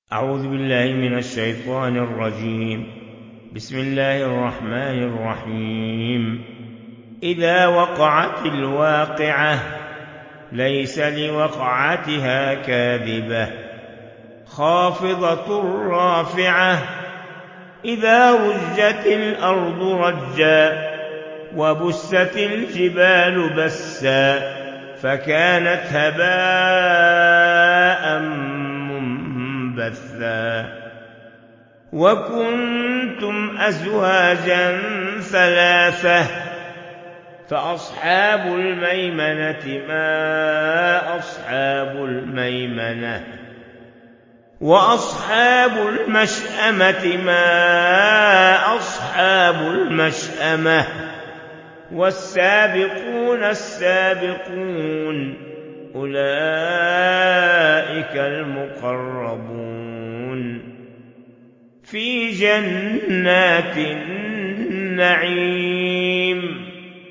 أعوذ بالله من الشيطان الرجيم. بسم الله الرحمن الرحيم. إذا وقعت الواقعة ليس لوقعتها كاذبة خافضة رافعة إذا رجت الأرض رجا وبست الجبال بسا فكانت هباء منبثا وكنتم أزواجا ثلاثة فأصحاب الميمنة ما أصحاب الميمنة وأصحاب المشأمة ما أصحاب المشأمة والسابقون السابقون أولئك المقربون في جنات النعيم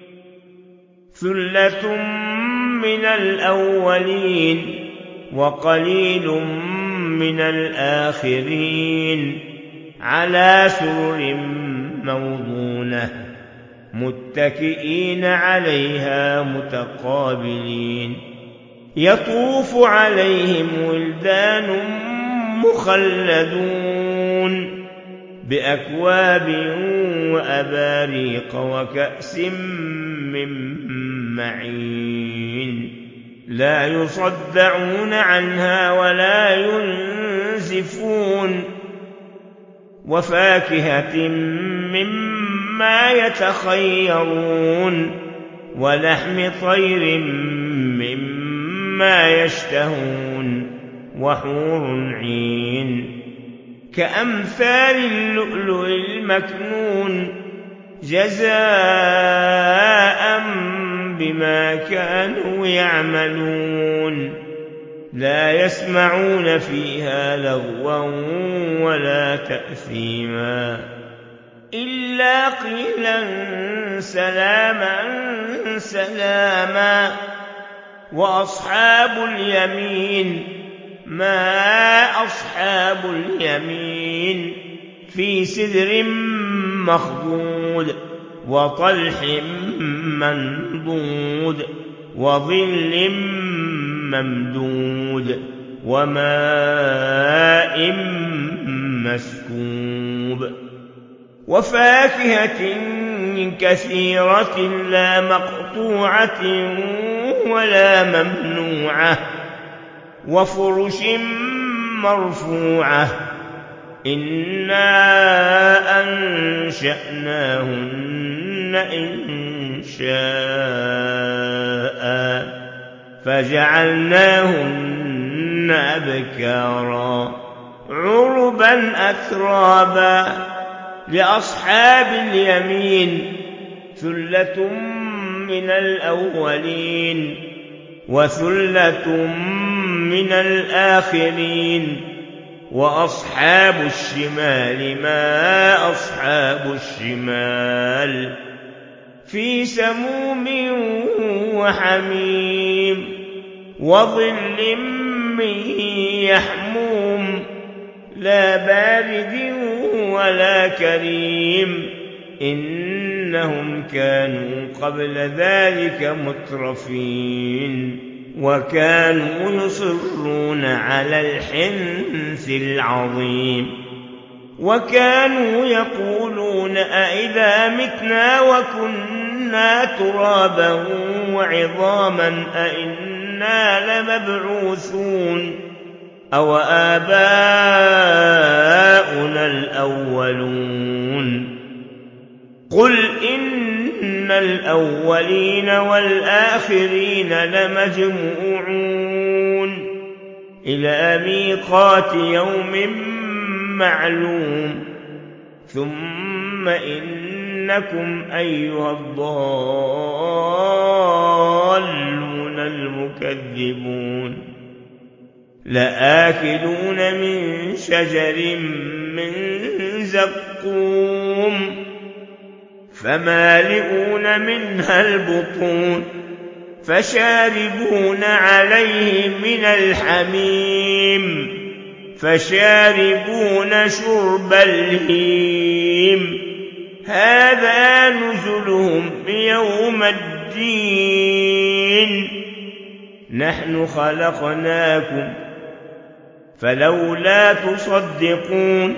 ثلة من الأولين وقليل من الآخرين على سرر موضونة متكئين عليها متقابلين يطوف عليهم ولدان مخلدون بأكواب وأباريق وكأس من معين لا يصدعون عنها ولا ينزفون وفاكهة مما يتخيرون ولحم طير مما يشتهون وحور عين كأمثال اللؤلؤ المكنون جزاء بما كانوا يعملون لا يسمعون فيها لغوا ولا تأثيما إلا قيلا سلاما سلاما وأصحاب اليمين ما أصحاب اليمين في سدر مخضود وطلح منضود وظل ممدود وماء مسكوب وفاكهة كثيرة لا مقطوعة ولا ممنوعة وفرش مرفوعة إنا أنشأناهن إنشاء فجعلناهن أبكارا عربا أترابا لأصحاب اليمين ثلة من الأولين وثلة من الآخرين وأصحاب الشمال ما أصحاب الشمال في سموم وحميم وظل من يحموم لا بارد ولا كريم إنهم كانوا قبل ذلك مترفين وكانوا يصرون على الحنث العظيم وكانوا يقولون أئذا متنا وكنا ترابا وعظاما أئنا لمبعوثون أو آباؤنا الأولون قل إن الأولين والآخرين لمجموعون إلى ميقات يوم معلوم ثم إنكم أيها الضالون المكذبون لآكلون من شجر من زقوم فمالئون منها البطون فشاربون عليه من الحميم فشاربون شرب الهيم هذا نزلهم يوم الدين نحن خلقناكم فلولا تصدقون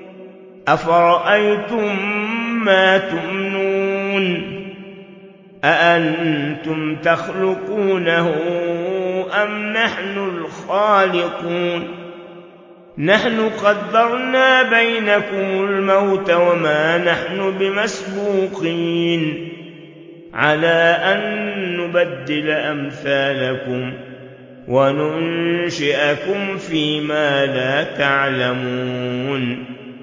أفرأيتم ما تمنون أأنتم تخلقونه أم نحن الخالقون نحن قدرنا بينكم الموت وما نحن بمسبوقين على أن نبدل أمثالكم وننشئكم فيما لا تعلمون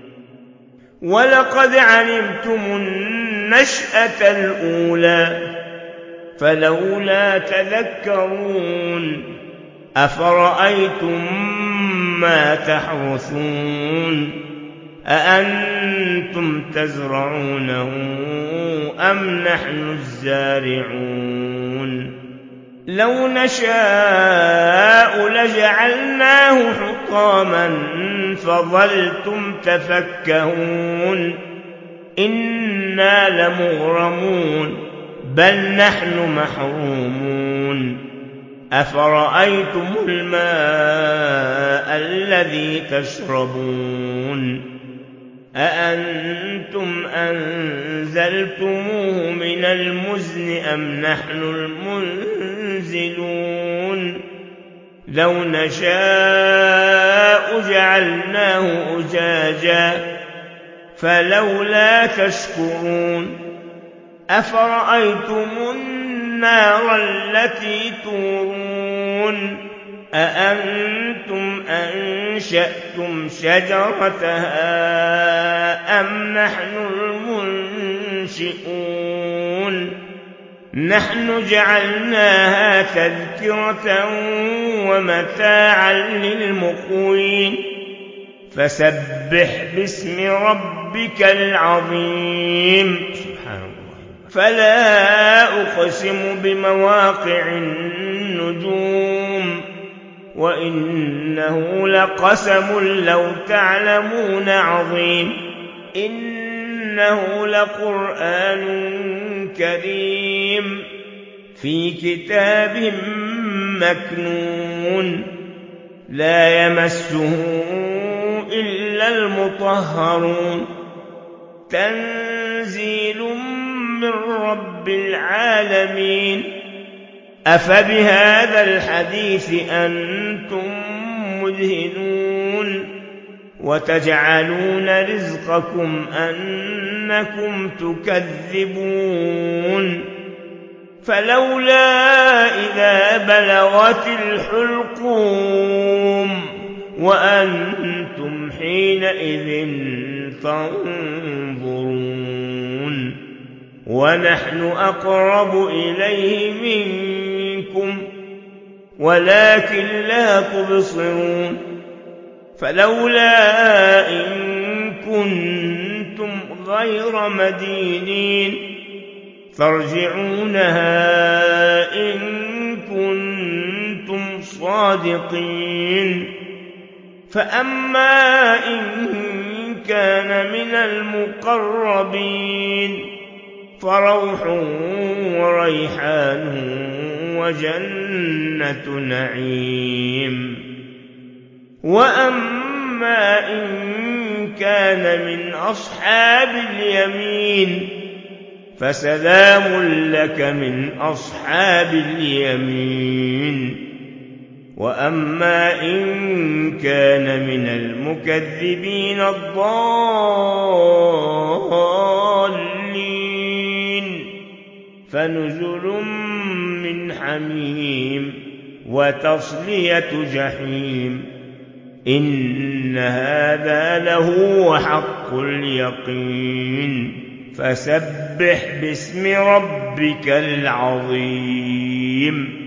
ولقد علمتم النشأة الأولى فلولا تذكرون أفرأيتم ما تحرثون أأنتم تزرعونه أم نحن الزارعون لو نشاء لجعلناه حطاما فظلتم تفكهون إنا لمغرمون بل نحن محرومون أفرأيتم الماء الذي تشربون أأنتم أنزلتموه من المزن أم نحن المنزلون لو نشاء جعلناه أجاجا فلولا تشكرون أفرأيتم النار التي تورون أأنتم أنشأتم شجرتها أم نحن المنشئون نحن جعلناها تذكرة ومتاعا للمقوين فسبح باسم ربك العظيم سبحان الله فلا أقسم بمواقع النجوم وإنه لقسم لو تعلمون عظيم إنه لقرآن كريم في كتاب مكنون لا يمسه إلا المطهرون تنزيل من رب العالمين أفبهذا الحديث أنتم مدهنون وتجعلون رزقكم أنكم تكذبون فلولا إذا بلغت الحلقوم وأنتم حينئذ تنظرون ونحن أقرب إليه منكم ولكن لا تبصرون فلولا إن كنتم غير مدينين ترجعونها إن كنتم صادقين فأما إن كان من المقربين فروح وريحان وجنة نعيم وأما إن كان من أصحاب اليمين فسلام لك من أصحاب اليمين وأما إن كان من المكذبين الضالين فنزل من حميم وتصلية جحيم إن هذا لهو حق اليقين فسبح باسم ربك العظيم